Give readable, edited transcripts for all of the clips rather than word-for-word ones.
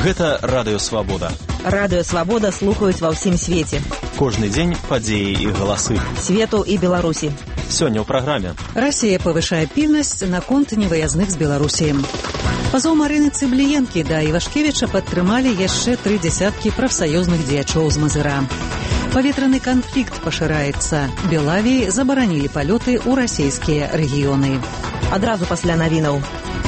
Гэта Радыё Свабода. Радыё Свабода слухаюць ва ўсім свеце. Кожны дзень падзеі і галасы. Свету і Беларусі. Сёння ў праграме. Расія павышае пільнасць наконт невыязных з Беларусі. Пазоў Марыны Цыбліенкі да Івашкевіча падтрымалі яшчэ 3 дзясяткі прафсаюзных дзеячоў з Мазыра. Паветраны канфлікт пашыраецца. Белавіі забаранілі палёты ў расійскія рэгіёны. Адразу пасля навінаў.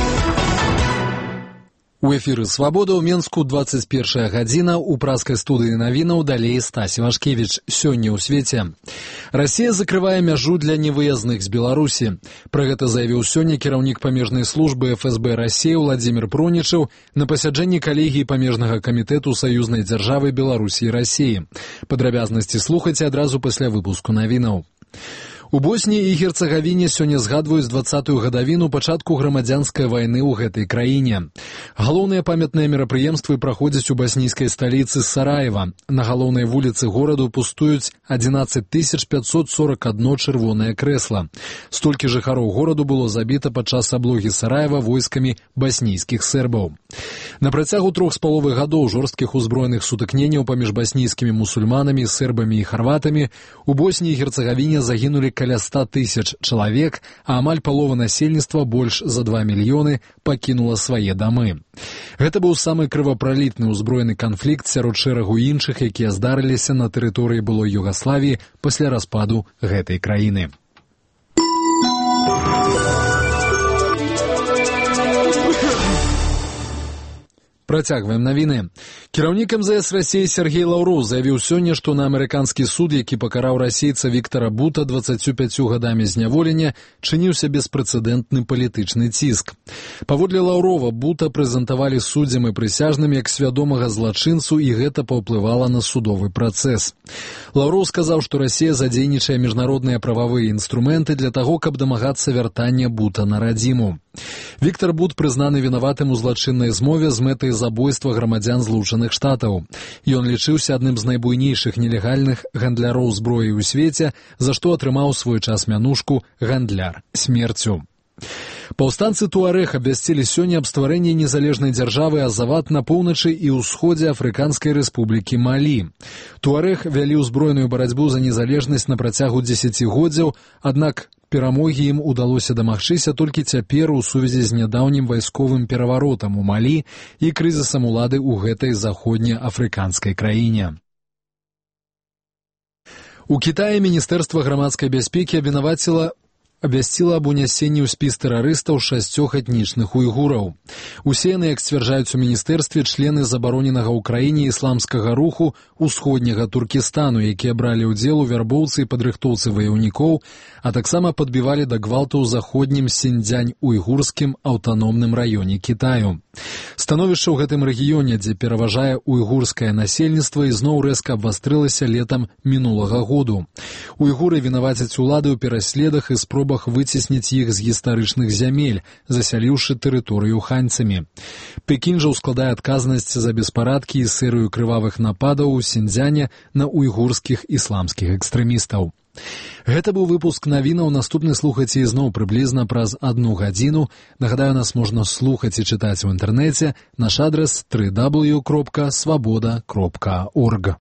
У эфіры «Свабода» ў Менску 21 гадзіна, у праскай студыі навінаў далей Стась Івашкевіч. Сёння ў свеце. Расія закрывае мяжу для невыязных з Беларусі. Пра гэта заявіў сёння кіраўнік памежнай службы ФСБ Расіі Владзімір Пронічаў на пасяджэнні калегіі памежнага камітэту саюзнай дзяржавы Беларусі і Расіі. Падрабязнасці слухайце адразу пасля выпуску навінаў. У Босніі і Герцагавіне сёння згадваюць 20-ю гадавіну пачатку грамадзянскай вайны ў гэтай краіне. Галоўныя памятныя мерапрыемствы праходзяць у баснійскай сталіцы Сараева. На галоўнай вуліцы гораду пустуюць 11 541 чырвонае крэсла. Столькі жыхароў гораду было забіта падчас аблогі Сараева войскамі баснійскіх сербаў. На працягу 3,5 гадоў жорсткіх узброеных сутыкненняў паміж баснійскімі мусульманамі, сербамі і харватамі у Босніі і Герцагавіне загінулі каля 100 000 чалавек, а амаль палова насельніцтва, больш за 2 мільёны, пакінула свае дамы. Гэта быў самы крывапралітны ўзброены канфлікт сярод шэрагу іншых, якія здарыліся на тэрыторыі былой Югаславіі пасля распаду гэтай краіны. Працягваем навіны. Кіраўнік МЗС Расіі Сергей Лаўроў заявіў сёння, што на амерыканскі суд, які пакараў расейца Віктара Бута 25 гадамі зняволення, чыніўся беспрэцэдэнтны палітычны ціск. Паводле Лаўрова, Бута прэзентавалі суддзям і прысяжным як свядомага злачынцу, і гэта паўплывала на судовы працэс. Лаўроў сказаў, што Расія задзейнічае міжнародныя прававыя інструменты для таго, каб дамагацца вяртання Бута на радзіму. Віктар Бут прызнаны вінаватым у злачыннай змове з мэтай забойства грамадзян Злучаных Штатаў. Ён лічыўся адным з найбуйнейшых нелегальных гандляроў зброі ў свеце, за што атрымаў свой час мянушку «гандляр смерцю». Паўстанцы Туарэг абвясцілі сёння аб стварэнні незалежнай дзяржавы Азават на поўначы і ўсходзе Афрыканскай рэспублікі Малі. Туарэг вялі ўзброеную барацьбу за незалежнасць на працягу дзесяцігоддзяў, аднак перамогі ім удалося дамагчыся толькі цяпер у сувязі з нядаўнім вайсковым пераваротам у Малі і крызісам улады ў гэтай заходнеафрыканскай краіне. У Кітаі Міністэрства грамадскай бяспекі абвясціла аб унясенні ў спіс тэрарыстаў 6 этнічных уйгураў. Усе яны, як сцвярджаюць у міністэрстве, члены забароненага ў краіне ісламскага руху ўсходняга Туркестану, якія бралі ўдзел у вярбоўцы і падрыхтоўцы ваяўнікоў, а таксама падбівалі да гвалту ў заходнім Сіньцзянь-уйгурскім аўтаномным раёне Кітаю. Становішча ў гэтым рэгіёне, дзе пераважае уйгурскае насельніцтва, ізноў рэзка абвастрылася летам мінулага году. Уйгуры вінавацяць улады ў пераследах і спробах выцесніць іх з гістарычных зямель, засяліўшы тэрыторыю ханьцамі. Пекін жа ўскладае адказнасць за беспарадкі і серыю крывавых нападаў у Сіньцзяне на уйгурскіх ісламскіх экстрэмістаў. Гэта быў выпуск навінаў. Наступны слухайце ізноў прыблізна праз 1 гадзіну. Нагадаю, нас можна слухаць і чытаць у інтэрнэце. Наш адрас www.swaboda.org.